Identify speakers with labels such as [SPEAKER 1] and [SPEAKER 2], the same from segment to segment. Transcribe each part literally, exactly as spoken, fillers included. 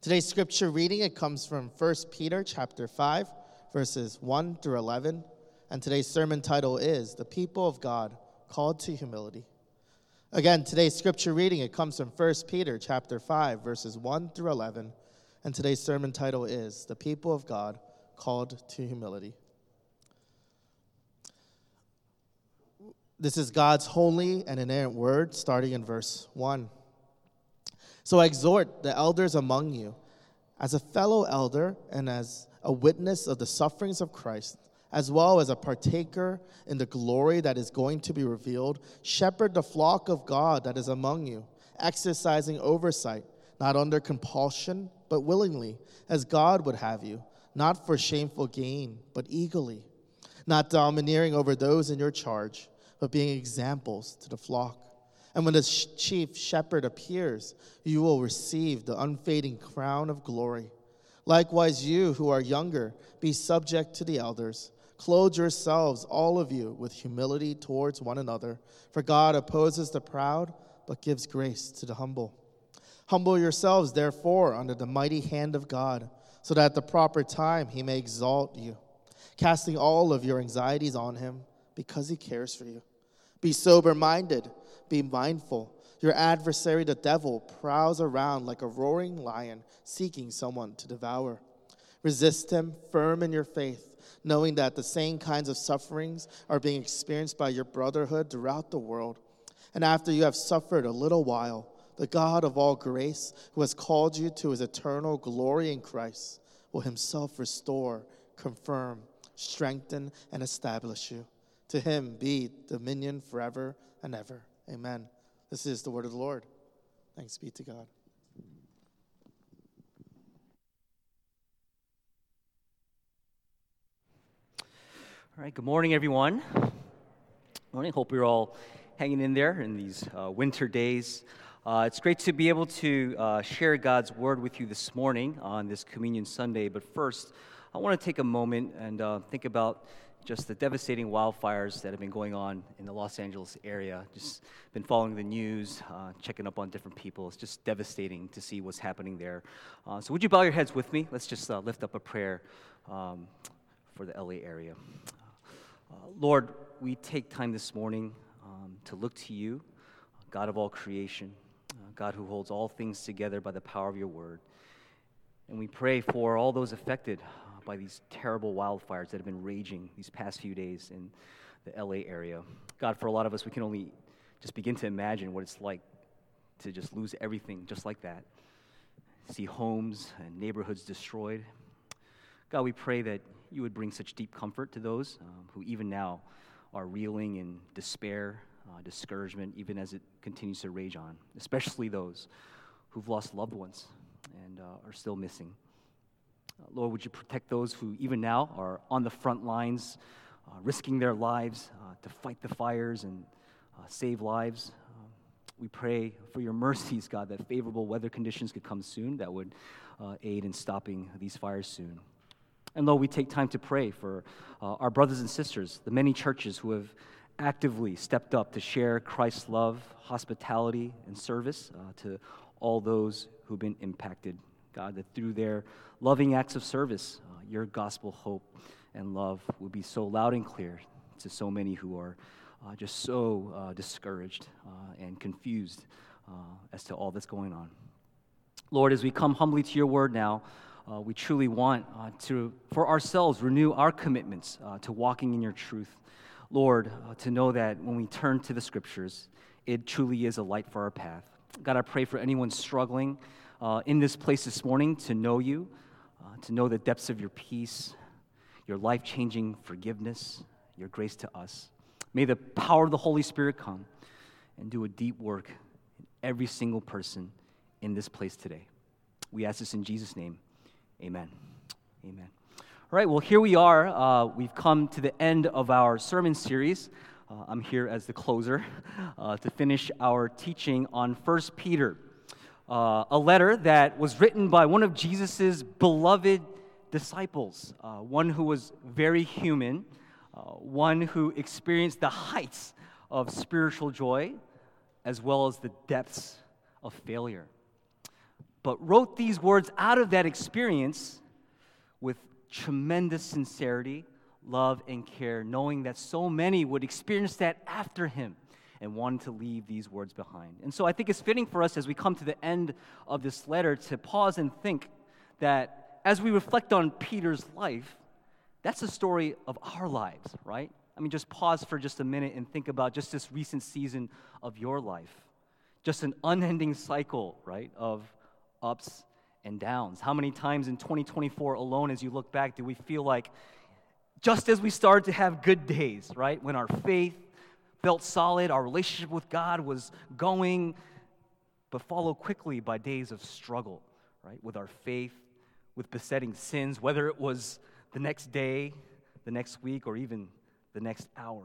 [SPEAKER 1] Today's scripture reading, it comes from First Peter chapter five, verses one through eleven. And today's sermon title is, The People of God Called to Humility. Again, today's scripture reading, it comes from First Peter chapter five, verses one through eleven. And today's sermon title is, The People of God Called to Humility. This is God's holy and inerrant word, starting in verse one. So I exhort the elders among you, as a fellow elder and as a witness of the sufferings of Christ, as well as a partaker in the glory that is going to be revealed, shepherd the flock of God that is among you, exercising oversight, not under compulsion, but willingly, as God would have you, not for shameful gain, but eagerly, not domineering over those in your charge, but being examples to the flock. And when the chief shepherd appears, you will receive the unfading crown of glory. Likewise, you who are younger, be subject to the elders. Clothe yourselves, all of you, with humility towards one another. For God opposes the proud, but gives grace to the humble. Humble yourselves, therefore, under the mighty hand of God, so that at the proper time he may exalt you, casting all of your anxieties on him, because he cares for you. Be sober-minded. Be mindful. Your adversary, the devil, prowls around like a roaring lion, seeking someone to devour. Resist him, firm in your faith, knowing that the same kinds of sufferings are being experienced by your brotherhood throughout the world. And after you have suffered a little while, the God of all grace, who has called you to his eternal glory in Christ, will himself restore, confirm, strengthen, and establish you. To him be dominion forever and ever. Amen. This is the word of the Lord. Thanks be to God.
[SPEAKER 2] All right, good morning, everyone. Morning. Hope you're all hanging in there in these uh, winter days. Uh, it's great to be able to uh, share God's word with you this morning on this Communion Sunday. But first, I want to take a moment and uh, think about just the devastating wildfires that have been going on in the Los Angeles area. Just been following the news, uh, checking up on different people. It's just devastating to see what's happening there. Uh, so would you bow your heads with me? Let's just uh, lift up a prayer um, for the L A area. Uh, Lord, we take time this morning um, to look to you, God of all creation, uh, God who holds all things together by the power of your word. And we pray for all those affected by these terrible wildfires that have been raging these past few days in the L A area. God, for a lot of us, we can only just begin to imagine what it's like to just lose everything just like that. See homes and neighborhoods destroyed. God, we pray that you would bring such deep comfort to those um, who even now are reeling in despair, uh, discouragement, even as it continues to rage on, especially those who've lost loved ones and uh, are still missing. Uh, Lord, would you protect those who even now are on the front lines, uh, risking their lives uh, to fight the fires and uh, save lives. Um, we pray for your mercies, God, that favorable weather conditions could come soon that would uh, aid in stopping these fires soon. And Lord, we take time to pray for uh, our brothers and sisters, the many churches who have actively stepped up to share Christ's love, hospitality, and service uh, to all those who've been impacted. God, that through their loving acts of service, uh, your gospel hope and love will be so loud and clear to so many who are uh, just so uh, discouraged uh, and confused uh, as to all that's going on. Lord, as we come humbly to your word now, uh, we truly want uh, to, for ourselves, renew our commitments uh, to walking in your truth. Lord, uh, to know that when we turn to the scriptures, it truly is a light for our path. God, I pray for anyone struggling Uh, in this place this morning to know you, uh, to know the depths of your peace, your life-changing forgiveness, your grace to us. May the power of the Holy Spirit come and do a deep work in every single person in this place today. We ask this in Jesus' name. Amen. Amen. All right, well, here we are. Uh, we've come to the end of our sermon series. Uh, I'm here as the closer uh, to finish our teaching on First Peter. Uh, a letter that was written by one of Jesus' beloved disciples, uh, one who was very human, uh, one who experienced the heights of spiritual joy as well as the depths of failure. but wrote these words out of that experience with tremendous sincerity, love, and care, knowing that so many would experience that after him and wanted to leave these words behind. And so I think it's fitting for us as we come to the end of this letter to pause and think that as we reflect on Peter's life, that's the story of our lives, right? I mean, just pause for just a minute and think about just this recent season of your life. Just an unending cycle, right, of ups and downs. How many times in twenty twenty-four alone, as you look back, do we feel like just as we started to have good days, right, when our faith felt solid, our relationship with God was going, but followed quickly by days of struggle, right, with our faith, with besetting sins, whether it was the next day, the next week, or even the next hour.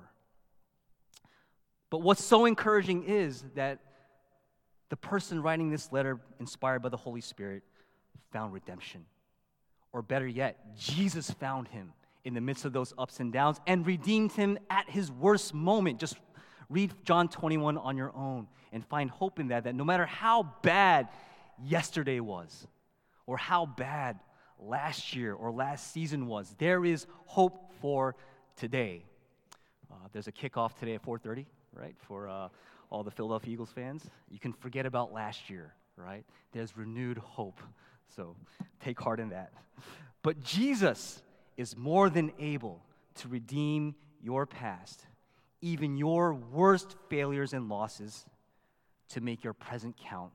[SPEAKER 2] But what's so encouraging is that the person writing this letter, inspired by the Holy Spirit, found redemption. Or better yet, Jesus found him in the midst of those ups and downs and redeemed him at his worst moment. Just read John twenty-one on your own and find hope in that, that no matter how bad yesterday was, or how bad last year or last season was, there is hope for today. Uh, there's a kickoff today at four thirty, right, for uh, all the Philadelphia Eagles fans. You can forget about last year, right? There's renewed hope. So take heart in that. But Jesus is more than able to redeem your past, even your worst failures and losses, to make your present count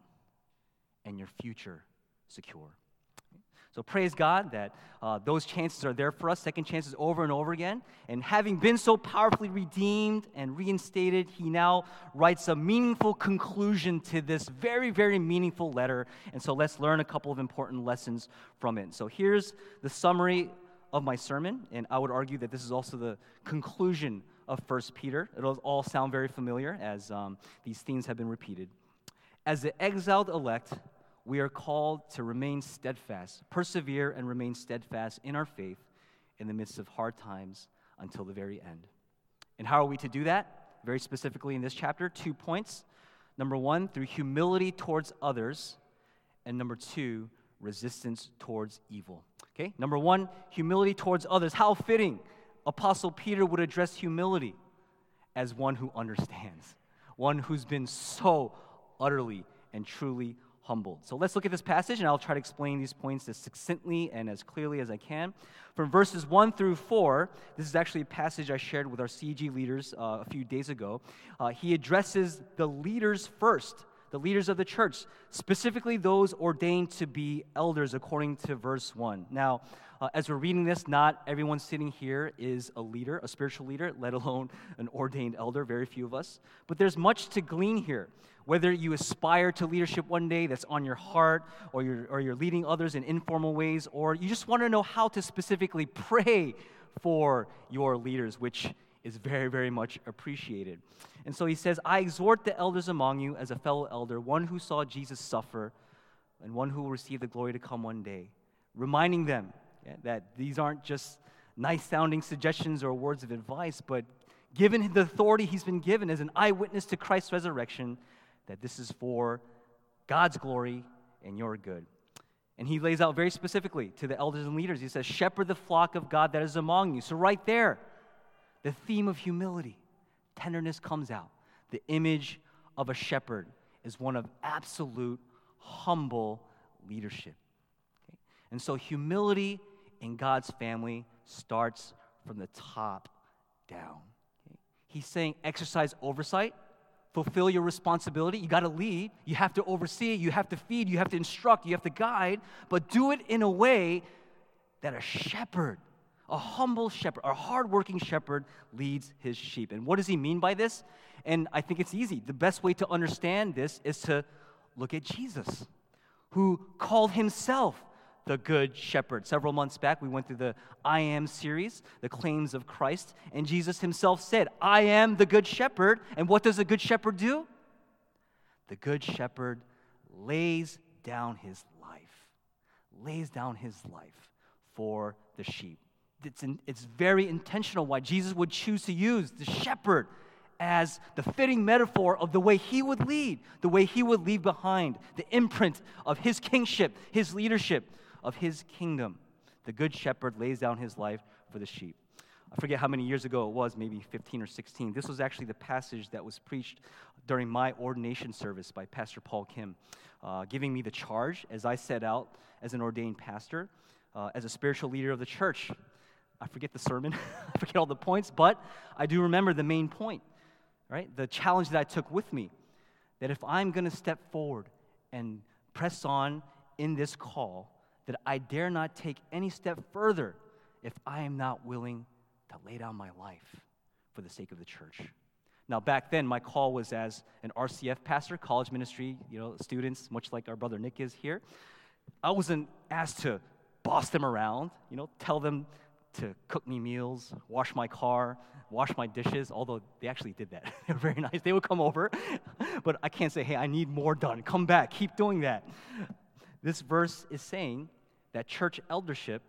[SPEAKER 2] and your future secure. So praise God that uh, those chances are there for us, second chances over and over again. And having been so powerfully redeemed and reinstated, he now writes a meaningful conclusion to this very, very meaningful letter. And so let's learn a couple of important lessons from it. So here's the summary of my sermon, and I would argue that this is also the conclusion of First Peter. It'll all sound very familiar as um, these themes have been repeated. As the exiled elect, we are called to remain steadfast, persevere and remain steadfast in our faith in the midst of hard times until the very end. And how are we to do that? Very specifically in this chapter, two points. Number one, through humility towards others, and number two, resistance towards evil. Okay, number one, humility towards others. How fitting Apostle Peter would address humility as one who understands, one who's been so utterly and truly humbled. So let's look at this passage, and I'll try to explain these points as succinctly and as clearly as I can. From verses one through four, this is actually a passage I shared with our C G leaders uh, a few days ago. Uh, he addresses the leaders first, the leaders of the church, specifically those ordained to be elders according to verse one. Now, uh, as we're reading this, not everyone sitting here is a leader, a spiritual leader, let alone an ordained elder, very few of us. But there's much to glean here. Whether you aspire to leadership one day that's on your heart, or you're, or you're leading others in informal ways, or you just want to know how to specifically pray for your leaders, which is very, very much appreciated. And so he says, I exhort the elders among you as a fellow elder, one who saw Jesus suffer and one who will receive the glory to come one day, reminding them yeah, that these aren't just nice-sounding suggestions or words of advice, but given the authority he's been given as an eyewitness to Christ's resurrection, that this is for God's glory and your good. And he lays out very specifically to the elders and leaders, he says, shepherd the flock of God that is among you. So right there, the theme of humility, tenderness comes out. The image of a shepherd is one of absolute, humble leadership. Okay? And so humility in God's family starts from the top down. Okay? He's saying exercise oversight, fulfill your responsibility. You got to lead. You have to oversee. You have to feed. You have to instruct. You have to guide. But do it in a way that a shepherd, a humble shepherd, a hardworking shepherd leads his sheep. And what does he mean by this? And I think it's easy. The best way to understand this is to look at Jesus, who called himself the Good Shepherd. Several months back, we went through the I Am series, the claims of Christ, and Jesus himself said, I am the Good Shepherd. And what does the Good Shepherd do? The Good Shepherd lays down his life, lays down his life for the sheep. It's, in, it's very intentional why Jesus would choose to use the shepherd as the fitting metaphor of the way he would lead, the way he would leave behind the imprint of his kingship, his leadership, of his kingdom. The good shepherd lays down his life for the sheep. I forget how many years ago it was, maybe fifteen or sixteen. This was actually the passage that was preached during my ordination service by Pastor Paul Kim, uh, giving me the charge as I set out as an ordained pastor, uh, as a spiritual leader of the church. I forget the sermon, I forget all the points, but I do remember the main point, right? The challenge that I took with me, that if I'm going to step forward and press on in this call, that I dare not take any step further if I am not willing to lay down my life for the sake of the church. Now, back then, my call was as an R C F pastor, college ministry, you know, students, much like our brother Nick is here. I wasn't asked to boss them around, you know, tell them to cook me meals, wash my car, wash my dishes, although they actually did that. They were very nice. They would come over, but I can't say, hey, I need more done. Come back. Keep doing that. This verse is saying that church eldership,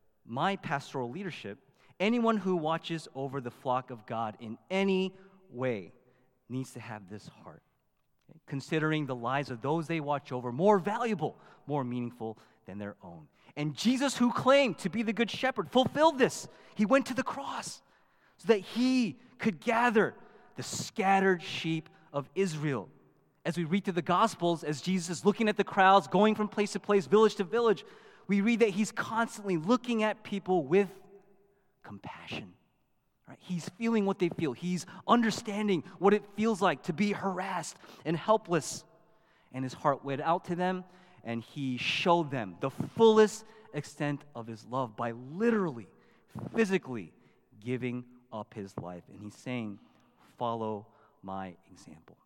[SPEAKER 2] my pastoral leadership, anyone who watches over the flock of God in any way needs to have this heart, okay? Considering the lives of those they watch over more valuable, more meaningful than their own. And Jesus, who claimed to be the good shepherd, fulfilled this. He went to the cross so that he could gather the scattered sheep of Israel. As we read through the Gospels, as Jesus is looking at the crowds, going from place to place, village to village, we read that he's constantly looking at people with compassion. Right? He's feeling what they feel. He's understanding what it feels like to be harassed and helpless. And his heart went out to them, and he showed them the fullest extent of his love by literally, physically giving up his life. And he's saying, follow my example.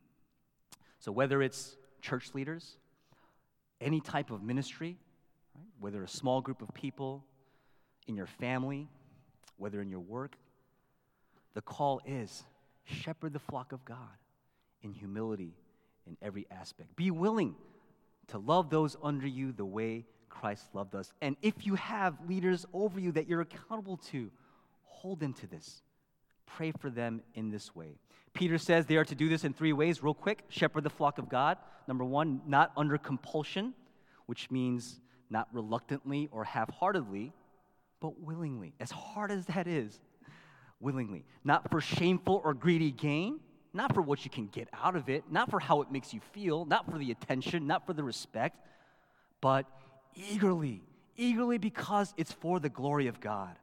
[SPEAKER 2] So whether it's church leaders, any type of ministry, right? Whether a small group of people, in your family, whether in your work, the call is shepherd the flock of God in humility in every aspect. Be willing to love those under you the way Christ loved us. And if you have leaders over you that you're accountable to, hold them to this. Pray for them in this way. Peter says they are to do this in three ways, real quick. Shepherd the flock of God. Number one, not under compulsion, which means not reluctantly or half-heartedly, but willingly. As hard as that is, willingly. Not for shameful or greedy gain, not for what you can get out of it, not for how it makes you feel, not for the attention, not for the respect, but eagerly, eagerly because it's for the glory of God.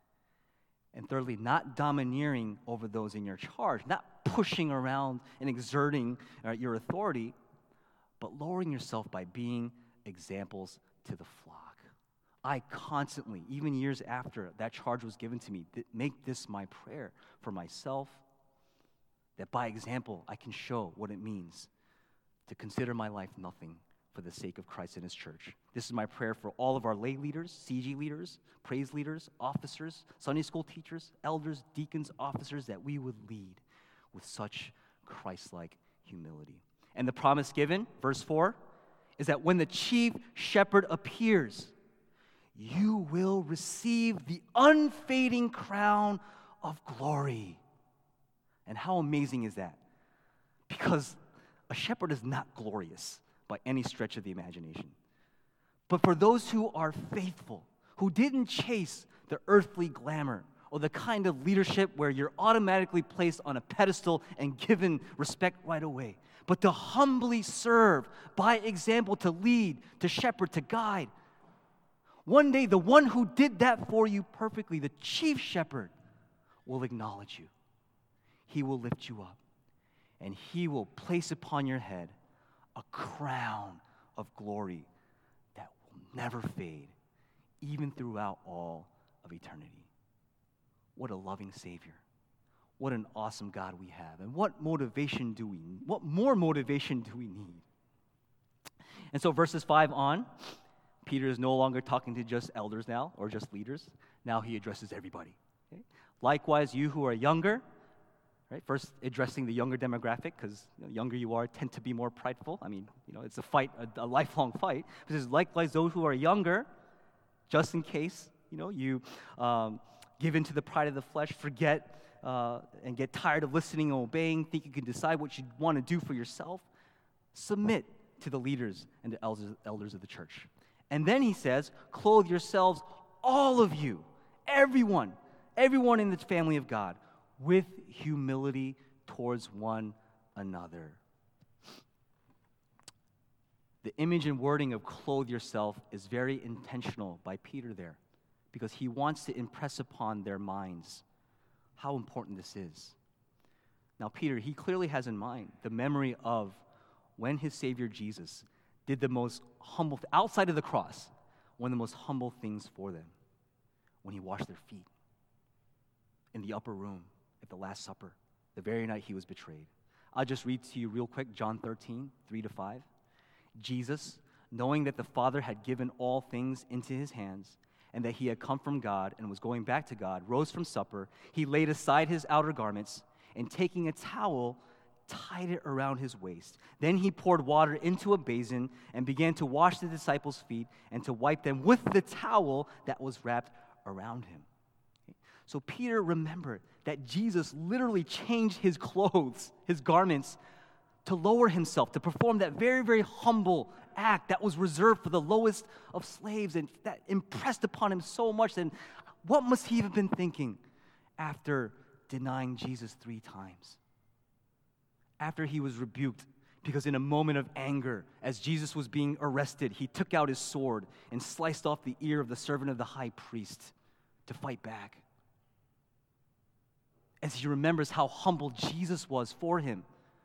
[SPEAKER 2] And thirdly, not domineering over those in your charge, not pushing around and exerting uh, your authority, but lowering yourself by being examples to the flock. I constantly, even years after that charge was given to me, th- make this my prayer for myself, that by example I can show what it means to consider my life nothing for the sake of Christ and his church. This is my prayer for all of our lay leaders, C G leaders, praise leaders, officers, Sunday school teachers, elders, deacons, officers, that we would lead with such Christ-like humility. And the promise given, verse four, is that when the chief shepherd appears, you will receive the unfading crown of glory. And how amazing is that? Because a shepherd is not glorious by any stretch of the imagination. But for those who are faithful, who didn't chase the earthly glamour or the kind of leadership where you're automatically placed on a pedestal and given respect right away, but to humbly serve by example, to lead, to shepherd, to guide. One day, the one who did that for you perfectly, the chief shepherd, will acknowledge you. He will lift you up, and he will place upon your head a crown of glory that will never fade, even throughout all of eternity. What a loving Savior. What an awesome God we have. And what motivation do we need? What more motivation do we need? And so verses five on, Peter is no longer talking to just elders now, or just leaders. Now he addresses everybody. Okay? Likewise, you who are younger, right? First addressing the younger demographic, because you know, younger you are, tend to be more prideful. I mean, you know, it's a fight, a, a lifelong fight. It says, likewise, those who are younger, just in case, you know, you um, give in to the pride of the flesh, forget uh, and get tired of listening and obeying, think you can decide what you want to do for yourself, submit to the leaders and the elders, elders of the church. And then he says, clothe yourselves, all of you, everyone, everyone in the family of God, with humility towards one another. The image and wording of clothe yourself is very intentional by Peter there, because he wants to impress upon their minds how important this is. Now, Peter, he clearly has in mind the memory of when his Savior Jesus did the most humble, outside of the cross, one of the most humble things for them, when he washed their feet in the upper room at the Last Supper, the very night he was betrayed. I'll just read to you real quick, John thirteen, three to five. Jesus, knowing that the Father had given all things into his hands, and that he had come from God and was going back to God, rose from supper. He laid aside his outer garments, and taking a towel, tied it around his waist. Then he poured water into a basin and began to wash the disciples' feet and to wipe them with the towel that was wrapped around him. So Peter remembered that Jesus literally changed his clothes, his garments, to lower himself, to perform that very, very humble act that was reserved for the lowest of slaves, and that impressed upon him so much. And what must he have been thinking after denying Jesus three times? After he was rebuked, because in a moment of anger, as Jesus was being arrested, he took out his sword and sliced off the ear of the servant of the high priest to fight back. As he remembers how humble Jesus was for him,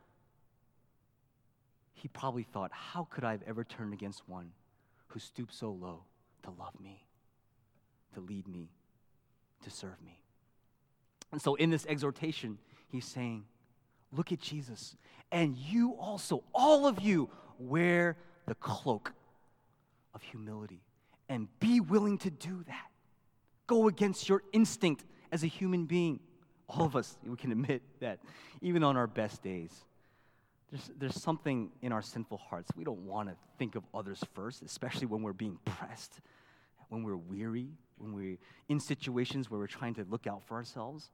[SPEAKER 2] he probably thought, how could I have ever turned against one who stooped so low to love me, to lead me, to serve me? And so in this exhortation, he's saying, look at Jesus, and you also, all of you, wear the cloak of humility and be willing to do that. Go against your instinct as a human being. All of us, we can admit that even on our best days, There's, there's something in our sinful hearts. We don't want to think of others first, especially when we're being pressed, when we're weary, when we're in situations where we're trying to look out for ourselves.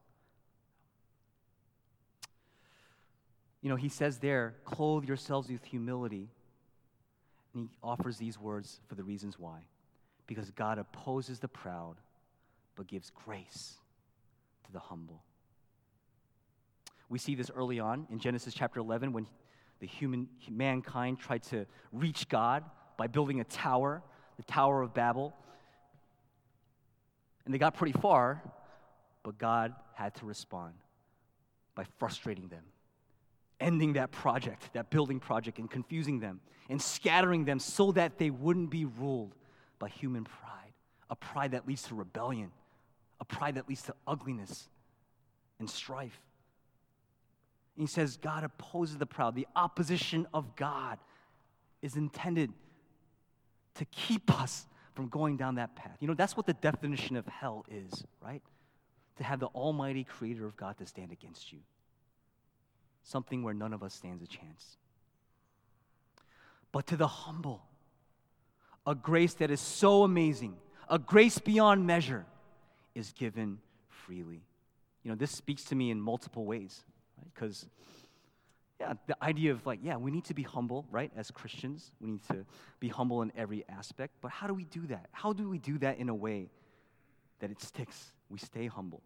[SPEAKER 2] You know, he says there, clothe yourselves with humility. And he offers these words for the reasons why. Because God opposes the proud, but gives grace to the humble. We see this early on in Genesis chapter eleven when the human mankind tried to reach God by building a tower, the Tower of Babel. And they got pretty far, but God had to respond by frustrating them, ending that project, that building project, and confusing them, and scattering them so that they wouldn't be ruled by human pride, a pride that leads to rebellion, a pride that leads to ugliness and strife. He says God opposes the proud. The opposition of God is intended to keep us from going down that path. You know, that's what the definition of hell is, right? To have the almighty creator of God to stand against you. Something where none of us stands a chance. But to the humble, a grace that is so amazing, a grace beyond measure, is given freely. You know, this speaks to me in multiple ways. Because, yeah, the idea of like, yeah, we need to be humble, right, as Christians. We need to be humble in every aspect. But how do we do that? How do we do that in a way that it sticks? We stay humble.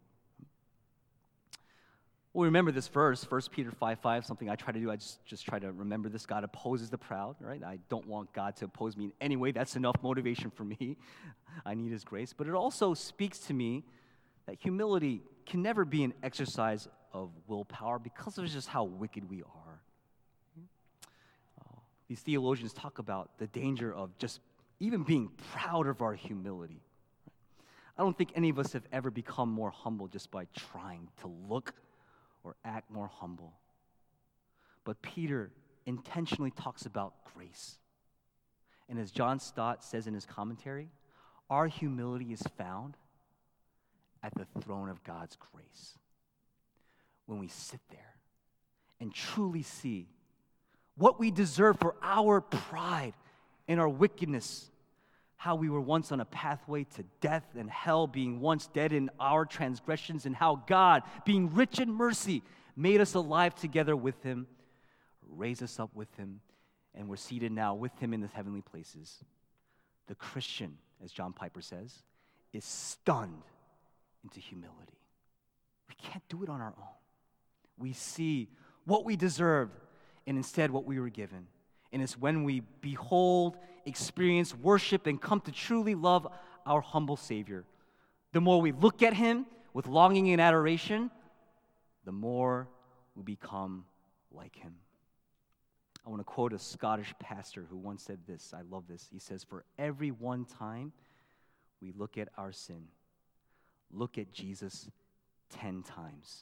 [SPEAKER 2] Well, remember this verse, First Peter five five, something I try to do. I just, just try to remember this. God opposes the proud, right? I don't want God to oppose me in any way. That's enough motivation for me. I need his grace. But it also speaks to me that humility can never be an exercise of willpower because of just how wicked we are. Uh, these theologians talk about the danger of just even being proud of our humility. I don't think any of us have ever become more humble just by trying to look or act more humble. But Peter intentionally talks about grace. And as John Stott says in his commentary, our humility is found at the throne of God's grace. When we sit there and truly see what we deserve for our pride and our wickedness, how we were once on a pathway to death and hell, being once dead in our transgressions, and how God, being rich in mercy, made us alive together with him, raised us up with him, and we're seated now with him in the heavenly places. The Christian, as John Piper says, is stunned into humility. We can't do it on our own. We see what we deserved and instead what we were given. And it's when we behold, experience, worship, and come to truly love our humble Savior. The more we look at him with longing and adoration, the more we become like him. I want to quote a Scottish pastor who once said this. I love this. He says, "For every one time we look at our sin, look at Jesus ten times."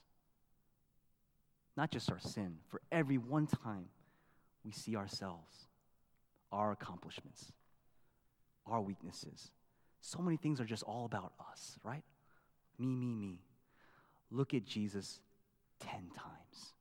[SPEAKER 2] Not just our sin. For every one time we see ourselves, our accomplishments, our weaknesses. So many things are just all about us, right? Me, me, me. Look at Jesus ten times.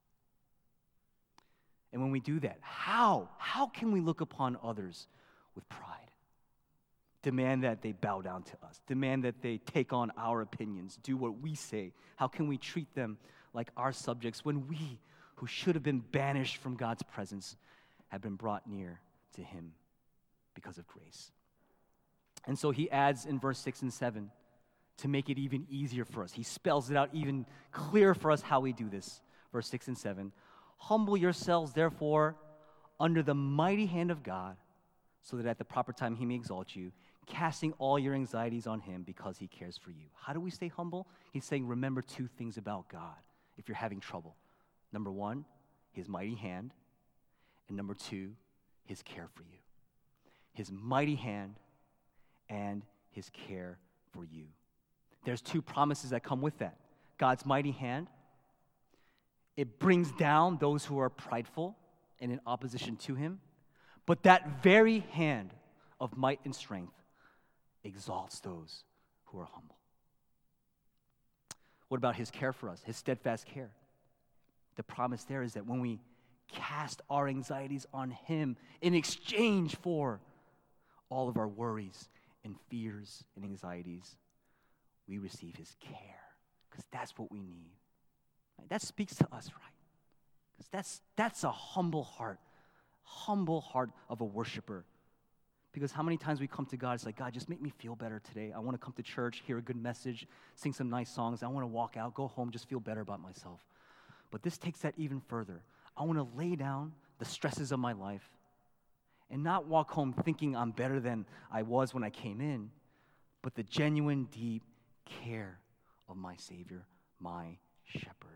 [SPEAKER 2] And when we do that, how? How can we look upon others with pride? Demand that they bow down to us. Demand that they take on our opinions, do what we say. How can we treat them like our subjects when we, who should have been banished from God's presence, have been brought near to him because of grace? And so he adds in verse six and seven to make it even easier for us. He spells it out even clearer for us how we do this. Verse six and seven. Humble yourselves, therefore, under the mighty hand of God, so that at the proper time he may exalt you, casting all your anxieties on him because he cares for you. How do we stay humble? He's saying, remember two things about God if you're having trouble. Number one, his mighty hand. And number two, his care for you. His mighty hand and his care for you. There's two promises that come with that. God's mighty hand, it brings down those who are prideful and in opposition to him. But that very hand of might and strength exalts those who are humble. What about his care for us, his steadfast care? The promise there is that when we cast our anxieties on him in exchange for all of our worries and fears and anxieties, we receive his care, because that's what we need. Right? That speaks to us, right? Because that's, that's a humble heart, humble heart of a worshiper. Because how many times we come to God, it's like, God, just make me feel better today. I want to come to church, hear a good message, sing some nice songs. I want to walk out, go home, just feel better about myself. But this takes that even further. I want to lay down the stresses of my life and not walk home thinking I'm better than I was when I came in, but the genuine, deep care of my Savior, my shepherd.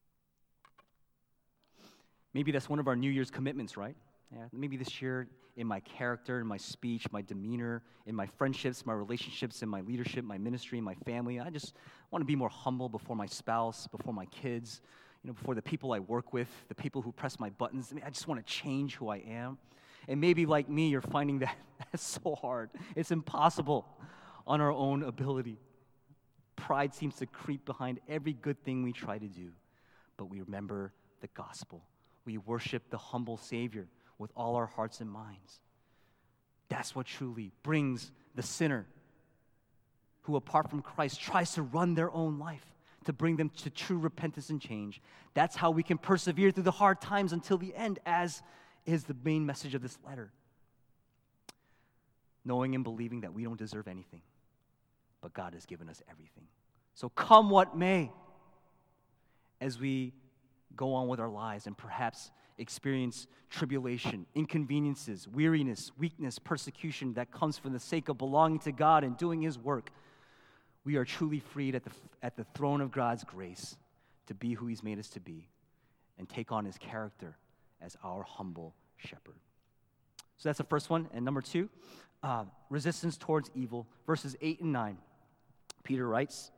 [SPEAKER 2] Maybe that's one of our New Year's commitments, right? Yeah, maybe this year in my character, in my speech, my demeanor, in my friendships, my relationships, in my leadership, my ministry, my family, I just want to be more humble before my spouse, before my kids, you know, before the people I work with, the people who press my buttons. I mean, I just want to change who I am. And maybe like me, you're finding that that's so hard. It's impossible on our own ability. Pride seems to creep behind every good thing we try to do. But we remember the gospel. We worship the humble Savior with all our hearts and minds. That's what truly brings the sinner who, apart from Christ, tries to run their own life, to bring them to true repentance and change. That's how we can persevere through the hard times until the end, as is the main message of this letter. Knowing and believing that we don't deserve anything, but God has given us everything. So come what may, as we go on with our lives and perhaps experience tribulation, inconveniences, weariness, weakness, persecution that comes from the sake of belonging to God and doing his work, we are truly freed at the, at the throne of God's grace to be who he's made us to be and take on his character as our humble shepherd. So that's the first one. And number two, uh, resistance towards evil. Verses eight and nine, Peter writes,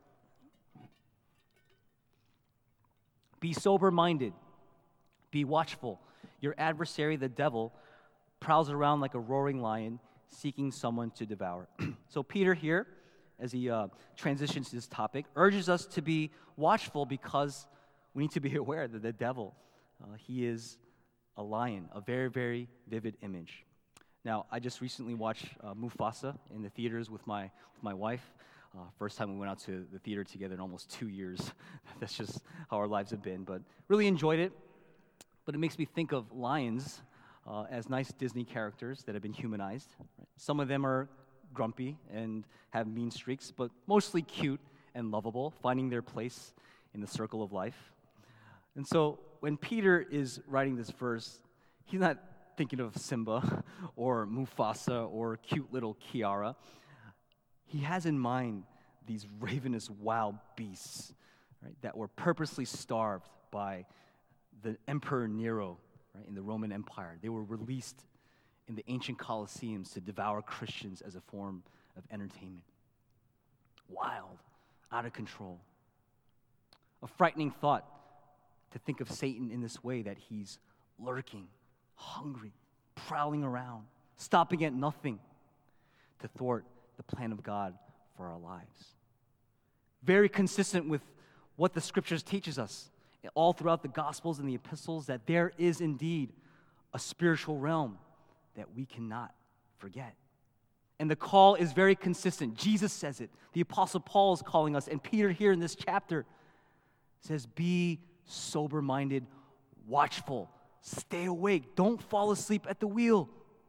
[SPEAKER 2] "Be sober-minded, be watchful. Your adversary, the devil, prowls around like a roaring lion, seeking someone to devour." So Peter here, as he uh, transitions to this topic, urges us to be watchful because we need to be aware that the devil, uh, he is a lion, a very, very vivid image. Now, I just recently watched uh, Mufasa in the theaters with my with my wife. Uh, first time we went out to the theater together in almost two years. That's just how our lives have been. But really enjoyed it. But it makes me think of lions uh, as nice Disney characters that have been humanized. Right? Some of them are grumpy and have mean streaks, but mostly cute and lovable, finding their place in the circle of life. And so when Peter is writing this verse, he's not thinking of Simba or Mufasa or cute little Kiara. He has in mind these ravenous wild beasts, right, that were purposely starved by the Emperor Nero, right, in the Roman Empire. They were released in the ancient Colosseums to devour Christians as a form of entertainment. Wild, out of control. A frightening thought to think of Satan in this way, that he's lurking, hungry, prowling around, stopping at nothing to thwart the plan of God for our lives. Very consistent with what the scriptures teaches us all throughout the Gospels and the epistles, that there is indeed a spiritual realm that we cannot forget. And the call is very consistent. Jesus says it. The Apostle Paul is calling us, and Peter here in this chapter says, be sober-minded, watchful, stay awake, don't fall asleep at the wheel.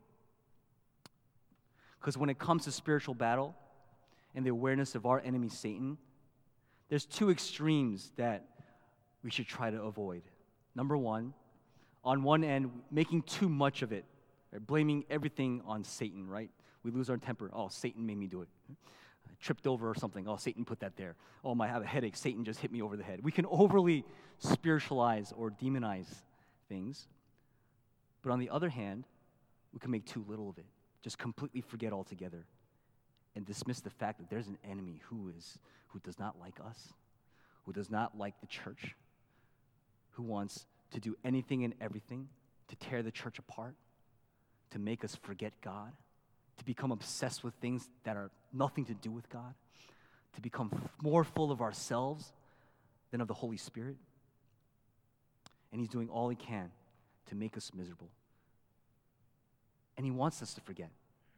[SPEAKER 2] Because when it comes to spiritual battle and the awareness of our enemy Satan, there's two extremes that we should try to avoid. Number one, on one end, making too much of it, right? Blaming everything on Satan, right? We lose our temper. Oh, Satan made me do it. I tripped over or something. Oh, Satan put that there. Oh, I have a headache. Satan just hit me over the head. We can overly spiritualize or demonize things. But on the other hand, we can make too little of it. Just completely forget altogether and dismiss the fact that there's an enemy who is who does not like us, who does not like the church, who wants to do anything and everything to tear the church apart, to make us forget God, to become obsessed with things that are nothing to do with God, to become more full of ourselves than of the Holy Spirit. And he's doing all he can to make us miserable. And he wants us to forget.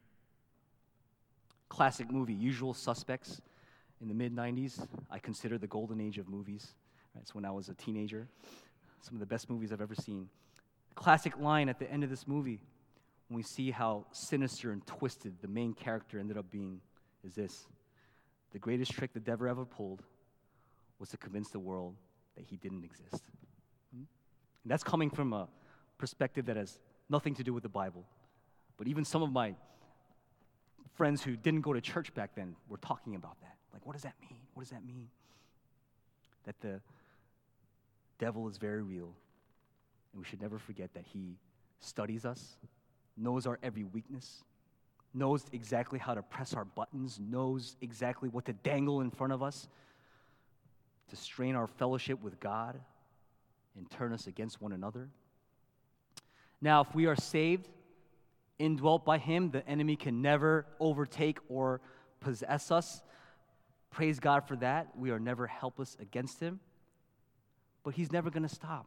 [SPEAKER 2] Classic movie, Usual Suspects, in the mid nineties. I consider the golden age of movies. That's when I was a teenager. Some of the best movies I've ever seen. Classic line at the end of this movie, when we see how sinister and twisted the main character ended up being, is this: the greatest trick the devil ever pulled was to convince the world that he didn't exist. And that's coming from a perspective that has nothing to do with the Bible. But even some of my friends who didn't go to church back then were talking about that. Like, what does that mean? What does that mean? That the devil is very real, and we should never forget that he studies us, knows our every weakness, knows exactly how to press our buttons, knows exactly what to dangle in front of us to strain our fellowship with God and turn us against one another. Now, if we are saved, indwelt by him, the enemy can never overtake or possess us. Praise God for that. We are never helpless against him. But he's never going to stop.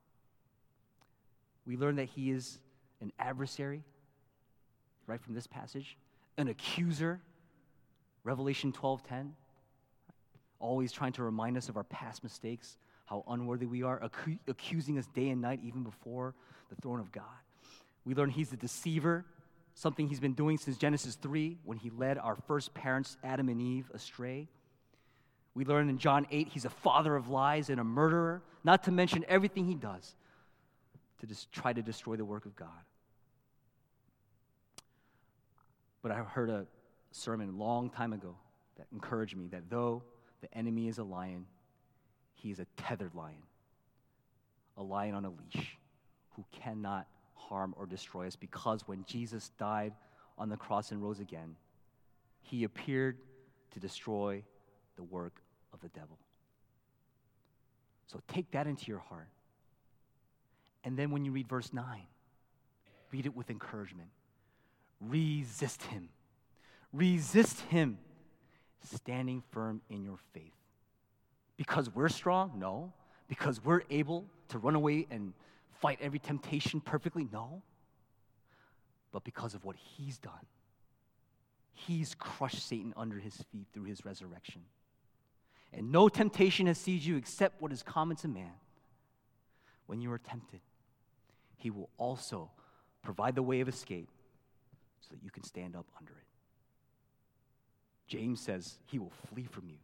[SPEAKER 2] We learn that he is an adversary, right from this passage, an accuser, Revelation twelve ten, always trying to remind us of our past mistakes, how unworthy we are, acu- accusing us day and night even before the throne of God. We learn he's the deceiver, something he's been doing since Genesis three, when he led our first parents, Adam and Eve, astray. We learn in John eight, he's a father of lies and a murderer, not to mention everything he does to just try to destroy the work of God. But I heard a sermon a long time ago that encouraged me that though the enemy is a lion, he is a tethered lion, a lion on a leash who cannot harm or destroy us, because when Jesus died on the cross and rose again, he appeared to destroy the work of the devil. So take that into your heart. And then when you read verse nine, read it with encouragement. Resist him. Resist him, standing firm in your faith. Because we're strong? No. Because we're able to run away and fight every temptation perfectly? No. but because of what he's done. He's crushed Satan under his feet through his resurrection. And no temptation has seized you except what is common to man. When you are tempted, he will also provide the way of escape so that you can stand up under it. James says he will flee from you.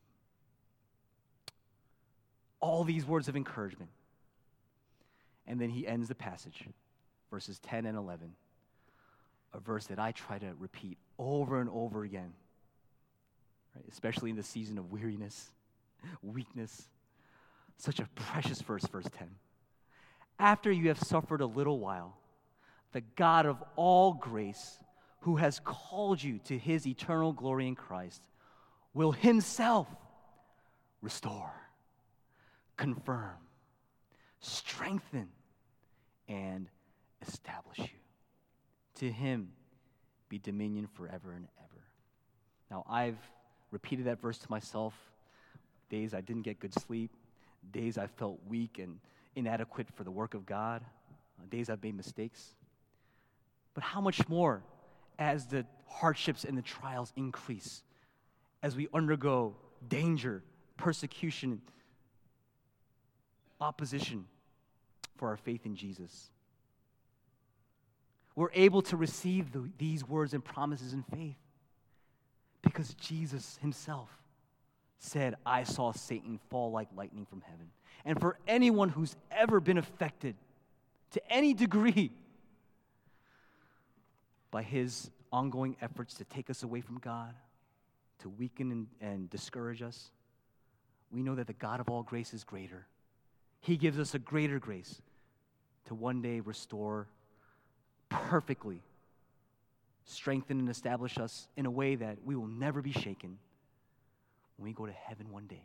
[SPEAKER 2] All these words of encouragement. And then he ends the passage, verses ten and eleven, a verse that I try to repeat over and over again, right? Especially in the season of weariness, weakness. Such a precious verse, verse ten. After you have suffered a little while, the God of all grace, who has called you to his eternal glory in Christ, will himself restore, confirm, strengthen, and establish you. To him be dominion forever and ever. Now, I've repeated that verse to myself days I didn't get good sleep, days I felt weak and inadequate for the work of God, days I've made mistakes. But how much more as the hardships and the trials increase, as we undergo danger, persecution, opposition for our faith in Jesus. We're able to receive the, these words and promises in faith because Jesus himself said, I saw Satan fall like lightning from heaven. And for anyone who's ever been affected to any degree by his ongoing efforts to take us away from God, to weaken and, and discourage us, we know that the God of all grace is greater. He gives us a greater grace to one day restore perfectly, strengthen and establish us in a way that we will never be shaken when we go to heaven one day.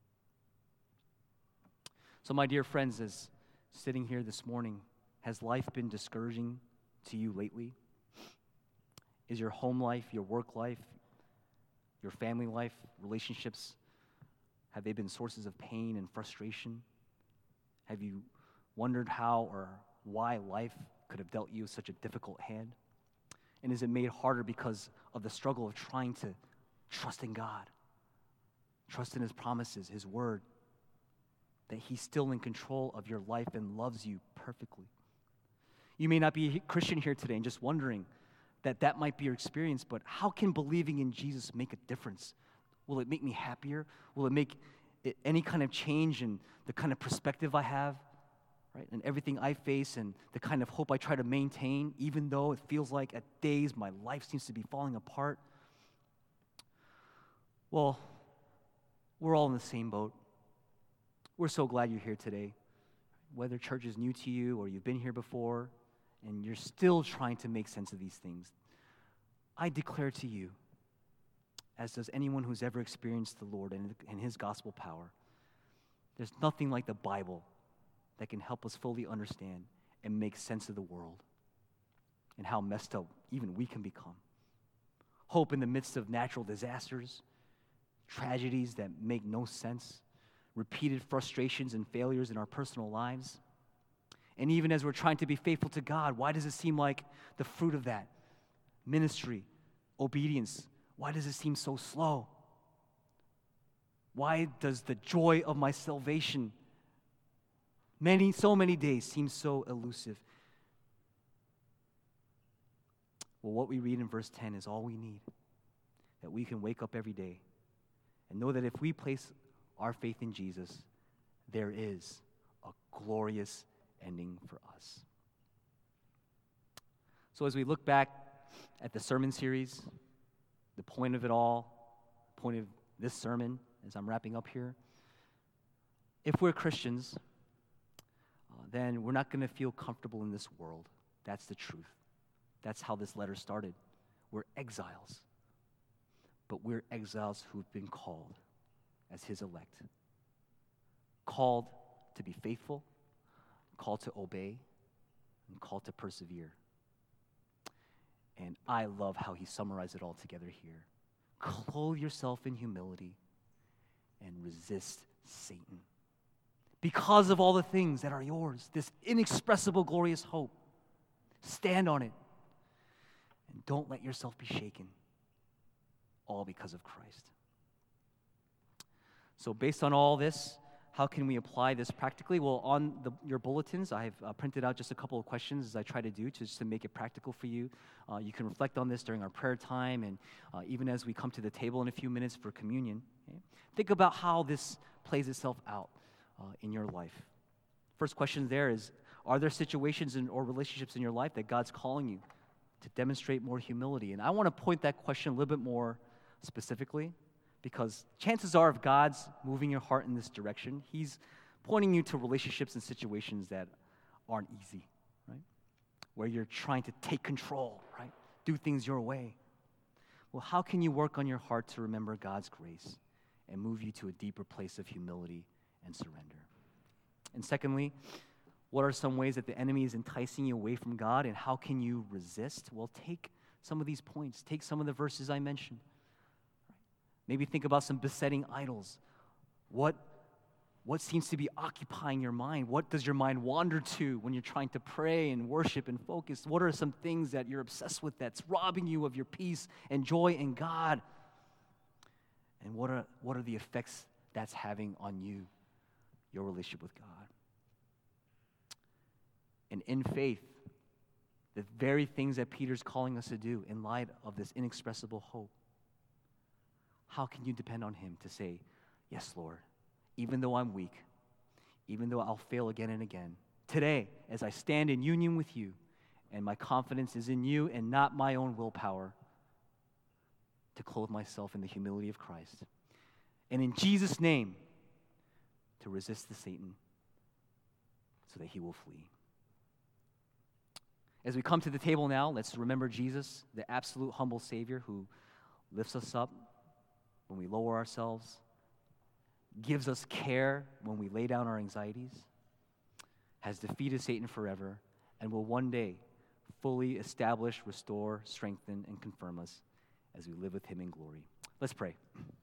[SPEAKER 2] So, my dear friends, as sitting here this morning, has life been discouraging to you lately? Is your home life, your work life, your family life, relationships, have they been sources of pain and frustration? Have you wondered how or why life could have dealt you such a difficult hand? And is it made harder because of the struggle of trying to trust in God, trust in his promises, his word, that he's still in control of your life and loves you perfectly? You may not be a Christian here today and just wondering that that might be your experience, but how can believing in Jesus make a difference? Will it make me happier? Will it make it any kind of change in the kind of perspective I have, right? And everything I face and the kind of hope I try to maintain, even though it feels like at days my life seems to be falling apart? Well, we're all in the same boat. We're so glad you're here today. Whether church is new to you or you've been here before and you're still trying to make sense of these things, I declare to you, as does anyone who's ever experienced the Lord and, and his gospel power, there's nothing like the Bible that can help us fully understand and make sense of the world and how messed up even we can become. Hope in the midst of natural disasters, tragedies that make no sense, repeated frustrations and failures in our personal lives. And even as we're trying to be faithful to God, why does it seem like the fruit of that ministry, obedience, why does it seem so slow? Why does the joy of my salvation many, so many days seem so elusive? Well, what we read in verse ten is all we need, that we can wake up every day and know that if we place our faith in Jesus, there is a glorious ending for us. So as we look back at the sermon series, the point of it all, the point of this sermon, as I'm wrapping up here, if we're Christians, uh, then we're not going to feel comfortable in this world. That's the truth. That's how this letter started. We're exiles, but we're exiles who've been called as his elect, called to be faithful, called to obey, and called to persevere. And I love how he summarized it all together here. Clothe yourself in humility and resist Satan. Because of all the things that are yours, this inexpressible, glorious hope, stand on it. And don't let yourself be shaken, all because of Christ. So based on all this, how can we apply this practically? Well, on the, your bulletins, I've uh, printed out just a couple of questions as I try to do, just to make it practical for you. Uh, you can reflect on this during our prayer time and uh, even as we come to the table in a few minutes for communion. Okay? Think about how this plays itself out uh, in your life. First question there is, are there situations in, or relationships in your life that God's calling you to demonstrate more humility? And I want to point that question a little bit more specifically, because chances are, if God's moving your heart in this direction, He's pointing you to relationships and situations that aren't easy, right? Where you're trying to take control, right? Do things your way. Well, how can you work on your heart to remember God's grace and move you to a deeper place of humility and surrender? And secondly, what are some ways that the enemy is enticing you away from God, and how can you resist? Well, take some of these points. Take some of the verses I mentioned. Maybe think about some besetting idols. What, what seems to be occupying your mind? What does your mind wander to when you're trying to pray and worship and focus? What are some things that you're obsessed with that's robbing you of your peace and joy in God? And what are, what are the effects that's having on you, your relationship with God? And in faith, the very things that Peter's calling us to do in light of this inexpressible hope, how can you depend on Him to say, yes, Lord, even though I'm weak, even though I'll fail again and again, today, as I stand in union with you, and my confidence is in you and not my own willpower, to clothe myself in the humility of Christ. And in Jesus' name, to resist the Satan so that he will flee. As we come to the table now, let's remember Jesus, the absolute humble Savior who lifts us up when we lower ourselves, gives us care when we lay down our anxieties, has defeated Satan forever, and will one day fully establish, restore, strengthen, and confirm us as we live with Him in glory. Let's pray.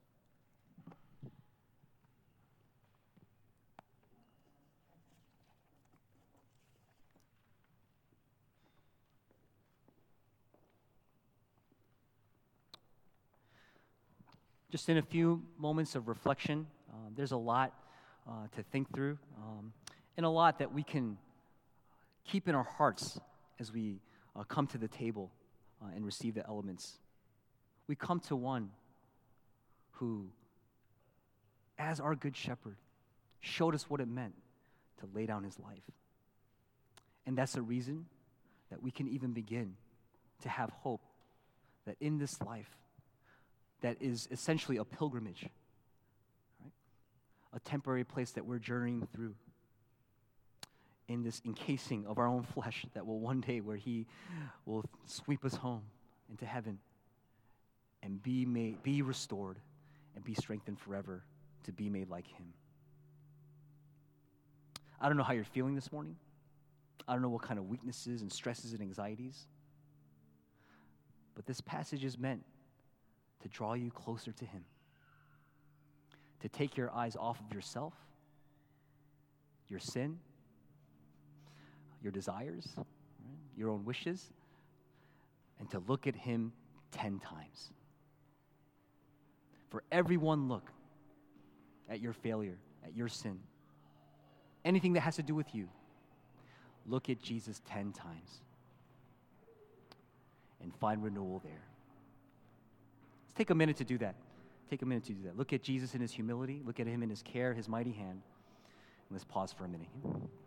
[SPEAKER 2] Just in a few moments of reflection, uh, there's a lot uh, to think through, um, and a lot that we can keep in our hearts as we uh, come to the table uh, and receive the elements. We come to one who, as our good shepherd, showed us what it meant to lay down His life. And that's a reason that we can even begin to have hope that in this life, that is essentially a pilgrimage, right? A temporary place that we're journeying through in this encasing of our own flesh that will one day where He will sweep us home into heaven and be made, be restored and be strengthened forever to be made like Him. I don't know how you're feeling this morning. I don't know what kind of weaknesses and stresses and anxieties, but this passage is meant to draw you closer to Him, to take your eyes off of yourself, your sin, your desires, right, your own wishes, and to look at Him ten times. For every one look at your failure, at your sin, anything that has to do with you, look at Jesus ten times and find renewal there. Take a minute to do that. Take a minute to do that. Look at Jesus in His humility. Look at Him in His care, His mighty hand. And let's pause for a minute.